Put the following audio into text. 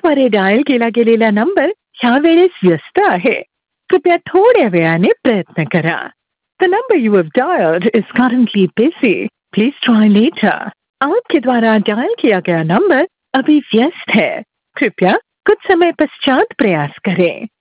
तुमच्याद्वारे dial केला गेलेला number ह्या वेळेस व्यस्त आहे. कृपया थोड्या वेळाने प्रयत्न करा. The number you have dialed is currently busy. Please try later. आपके द्वारा डायल किया गया नंबर अभी व्यस्त है. कृपया कुछ समय पश्चात प्रयास करें.